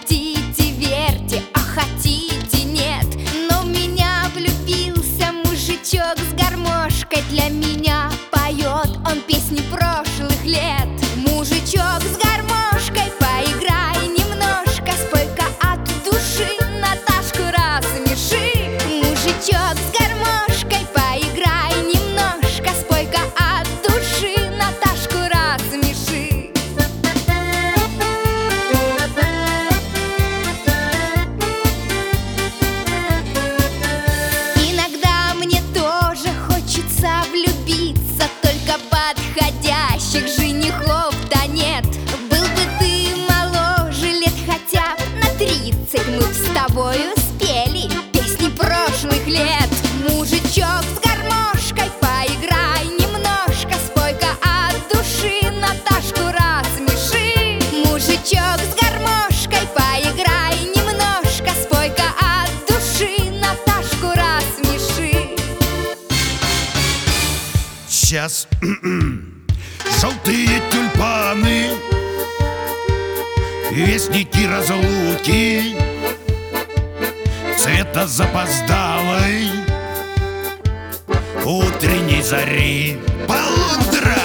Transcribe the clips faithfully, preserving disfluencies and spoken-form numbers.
хотите верьте, а хотите нет. Но в меня влюбился мужичок с гармошкой. Для меня поет он песни прошлых лет. Мужичок с гармошкой, поиграй немножко, спой-ка от души, Наташку рассмеши. Мужичок с гармошкой, поиграй немножко, спой-ка от души, Наташку рассмеши. Иногда мне тоже хочется влюбиться, только подходящих женихов-то нет. Был бы ты моложе лет хотя б на тридцать, мы б с тобою спели песни прошлых лет. Мужичок с гармошкой, поиграй немножко, спой-ка от души, Наташку рассмеши. Мужичок с гармошкой, поиграй немножко, спой-ка от души, Наташку рассмеши. Сейчас желтые тюльпаны, вестники разлуки, цвета запоздалой утренней зари. Полундра!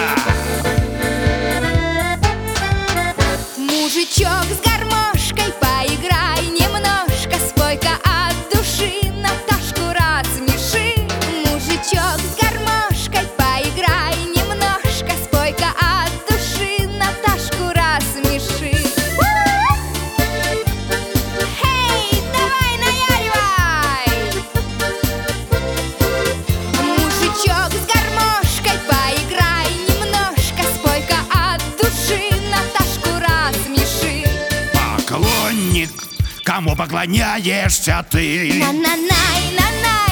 Мужичок с гармошкой, поиграй немножко, спой-ка от души, Наташку рассмеши. Мужичок с гармошкой, поиграй немножко, спой-ка от души, Наташку рассмеши. Эй, давай наяривай! Мужичок с гармошкой, поиграй немножко, спой-ка от души, Наташку рассмеши. Поклонник, кому поклоняешься ты? На-на-най, на-най.